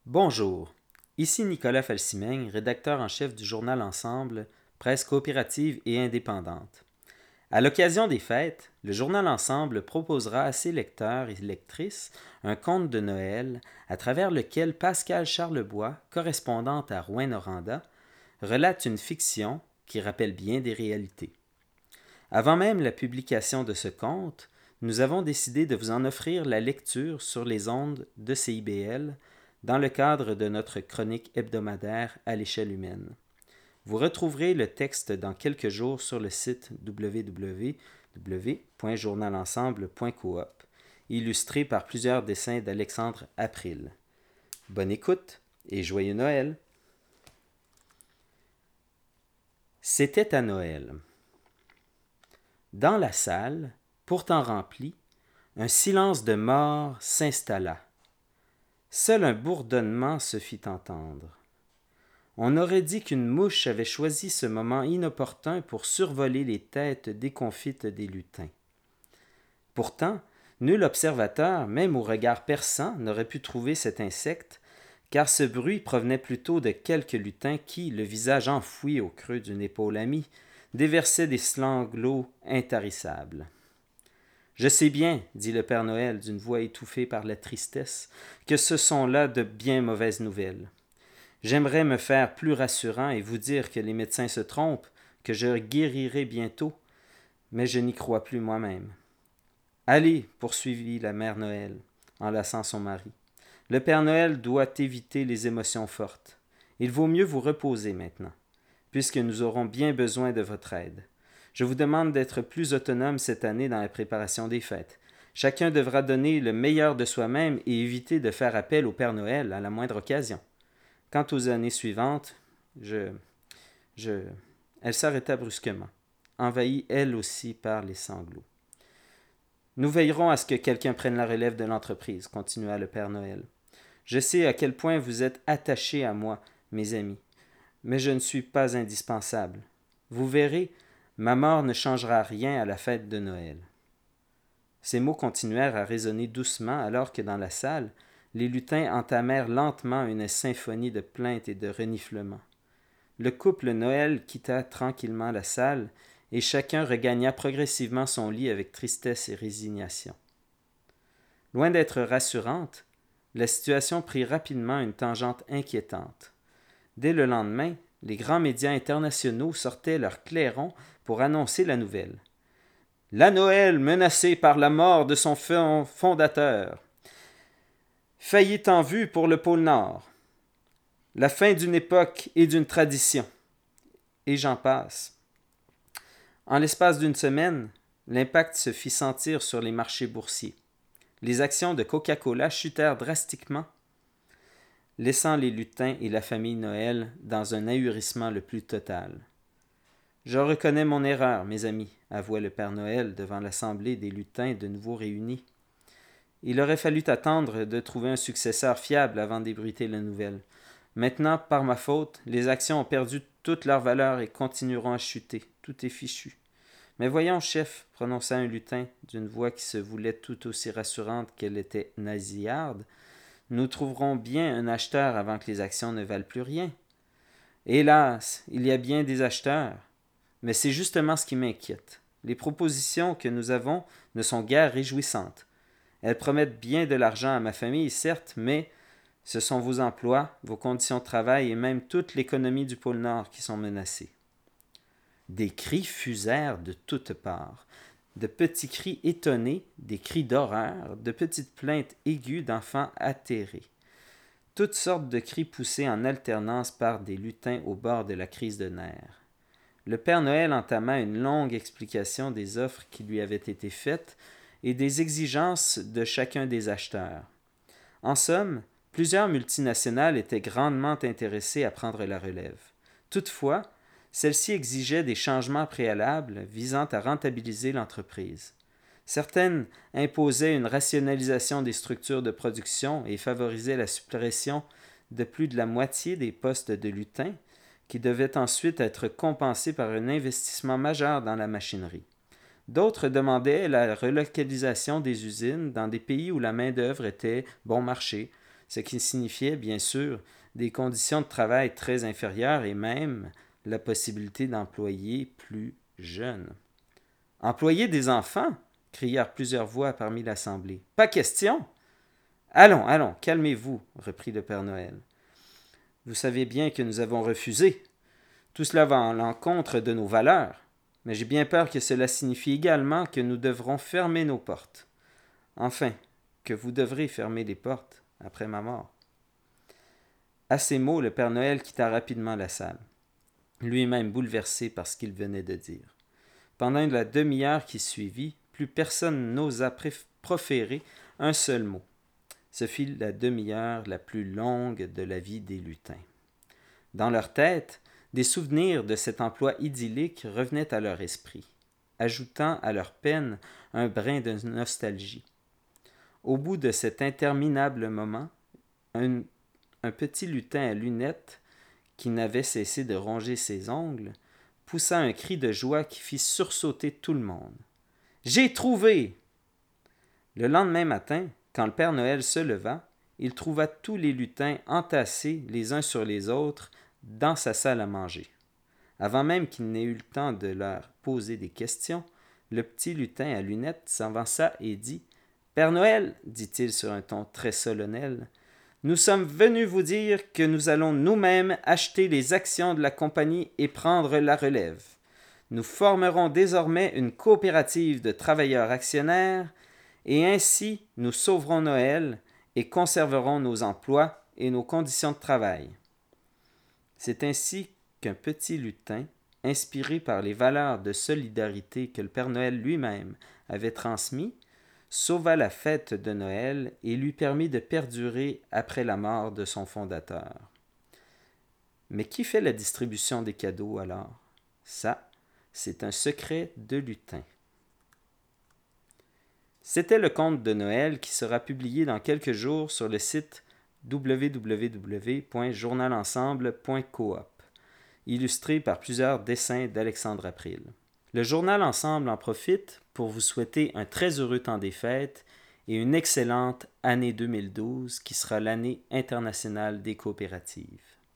Bonjour, ici Nicolas Falsimègne, rédacteur en chef du journal Ensemble, presse coopérative et indépendante. À l'occasion des fêtes, le journal Ensemble proposera à ses lecteurs et lectrices un conte de Noël à travers lequel Pascal Charlebois, correspondante à Rouyn-Noranda, relate une fiction qui rappelle bien des réalités. Avant même la publication de ce conte, nous avons décidé de vous en offrir la lecture sur les ondes de CIBL dans le cadre de notre chronique hebdomadaire à l'échelle humaine. Vous retrouverez le texte dans quelques jours sur le site www.journalensemble.coop, illustré par plusieurs dessins d'Alexandre April. Bonne écoute et joyeux Noël! C'était à Noël. Dans la salle, pourtant remplie, un silence de mort s'installa. Seul un bourdonnement se fit entendre. On aurait dit qu'une mouche avait choisi ce moment inopportun pour survoler les têtes déconfites des lutins. Pourtant, nul observateur, même au regard perçant, n'aurait pu trouver cet insecte, car ce bruit provenait plutôt de quelques lutins qui, le visage enfoui au creux d'une épaule amie, déversaient des sanglots intarissables. « Je sais bien, dit le Père Noël d'une voix étouffée par la tristesse, que ce sont là de bien mauvaises nouvelles. J'aimerais me faire plus rassurant et vous dire que les médecins se trompent, que je guérirai bientôt, mais je n'y crois plus moi-même. » « Allez, poursuivit la mère Noël, en lassant son mari. Le Père Noël doit éviter les émotions fortes. Il vaut mieux vous reposer maintenant, puisque nous aurons bien besoin de votre aide. Je vous demande d'être plus autonome cette année dans la préparation des fêtes. Chacun devra donner le meilleur de soi-même et éviter de faire appel au Père Noël à la moindre occasion. Quant aux années suivantes, Elle s'arrêta brusquement, envahie elle aussi par les sanglots. Nous veillerons à ce que quelqu'un prenne la relève de l'entreprise, continua le Père Noël. Je sais à quel point vous êtes attachés à moi, mes amis, mais je ne suis pas indispensable. Vous verrez, ma mort ne changera rien à la fête de Noël. Ces mots continuèrent à résonner doucement alors que dans la salle, les lutins entamèrent lentement une symphonie de plaintes et de reniflements. Le couple Noël quitta tranquillement la salle et chacun regagna progressivement son lit avec tristesse et résignation. Loin d'être rassurante, la situation prit rapidement une tangente inquiétante. Dès le lendemain, les grands médias internationaux sortaient leur clairon pour annoncer la nouvelle. La Noël menacée par la mort de son fondateur. Faillite en vue pour le pôle Nord. La fin d'une époque et d'une tradition. Et j'en passe. En l'espace d'une semaine, l'impact se fit sentir sur les marchés boursiers. Les actions de Coca-Cola chutèrent drastiquement, laissant les lutins et la famille Noël dans un ahurissement le plus total. « Je reconnais mon erreur, mes amis, » avoua le Père Noël devant l'assemblée des lutins de nouveau réunis. Il aurait fallu attendre de trouver un successeur fiable avant d'ébruiter la nouvelle. Maintenant, par ma faute, les actions ont perdu toute leur valeur et continueront à chuter. Tout est fichu. Mais voyons, chef, prononça un lutin d'une voix qui se voulait tout aussi rassurante qu'elle était nasillarde, nous trouverons bien un acheteur avant que les actions ne valent plus rien. Hélas, il y a bien des acheteurs, mais c'est justement ce qui m'inquiète. Les propositions que nous avons ne sont guère réjouissantes. Elles promettent bien de l'argent à ma famille, certes, mais ce sont vos emplois, vos conditions de travail et même toute l'économie du pôle Nord qui sont menacées. Des cris fusèrent de toutes parts, de petits cris étonnés, des cris d'horreur, de petites plaintes aiguës d'enfants atterrés. Toutes sortes de cris poussés en alternance par des lutins au bord de la crise de nerfs. Le Père Noël entama une longue explication des offres qui lui avaient été faites et des exigences de chacun des acheteurs. En somme, plusieurs multinationales étaient grandement intéressées à prendre la relève. Toutefois, celle-ci exigeait des changements préalables visant à rentabiliser l'entreprise. Certaines imposaient une rationalisation des structures de production et favorisaient la suppression de plus de la moitié des postes de lutins, qui devaient ensuite être compensés par un investissement majeur dans la machinerie. D'autres demandaient la relocalisation des usines dans des pays où la main-d'œuvre était bon marché, ce qui signifiait bien sûr des conditions de travail très inférieures et même la possibilité d'employer plus jeunes. Employer des enfants? Crièrent plusieurs voix parmi l'assemblée. Pas question! Allons, allons, calmez-vous, reprit le Père Noël. Vous savez bien que nous avons refusé. Tout cela va à l'encontre de nos valeurs, mais j'ai bien peur que cela signifie également que nous devrons fermer nos portes. Enfin, que vous devrez fermer les portes après ma mort. À ces mots, le Père Noël quitta rapidement la salle, lui-même bouleversé par ce qu'il venait de dire. Pendant la demi-heure qui suivit, plus personne n'osa proférer un seul mot. Ce fut la demi-heure la plus longue de la vie des lutins. Dans leur tête, des souvenirs de cet emploi idyllique revenaient à leur esprit, ajoutant à leur peine un brin de nostalgie. Au bout de cet interminable moment, un petit lutin à lunettes, qui n'avait cessé de ronger ses ongles, poussa un cri de joie qui fit sursauter tout le monde. « J'ai trouvé !» Le lendemain matin, quand le Père Noël se leva, il trouva tous les lutins entassés les uns sur les autres dans sa salle à manger. Avant même qu'il n'ait eu le temps de leur poser des questions, le petit lutin à lunettes s'avança et dit « Père Noël, dit-il sur un ton très solennel, nous sommes venus vous dire que nous allons nous-mêmes acheter les actions de la compagnie et prendre la relève. Nous formerons désormais une coopérative de travailleurs actionnaires et ainsi nous sauverons Noël et conserverons nos emplois et nos conditions de travail. » C'est ainsi qu'un petit lutin, inspiré par les valeurs de solidarité que le Père Noël lui-même avait transmis, sauva la fête de Noël et lui permit de perdurer après la mort de son fondateur. Mais qui fait la distribution des cadeaux alors? Ça, c'est un secret de lutin. C'était le conte de Noël qui sera publié dans quelques jours sur le site www.journalensemble.coop, illustré par plusieurs dessins d'Alexandre April. Le Journal Ensemble en profite pour vous souhaiter un très heureux temps des fêtes et une excellente année 2012 qui sera l'année internationale des coopératives.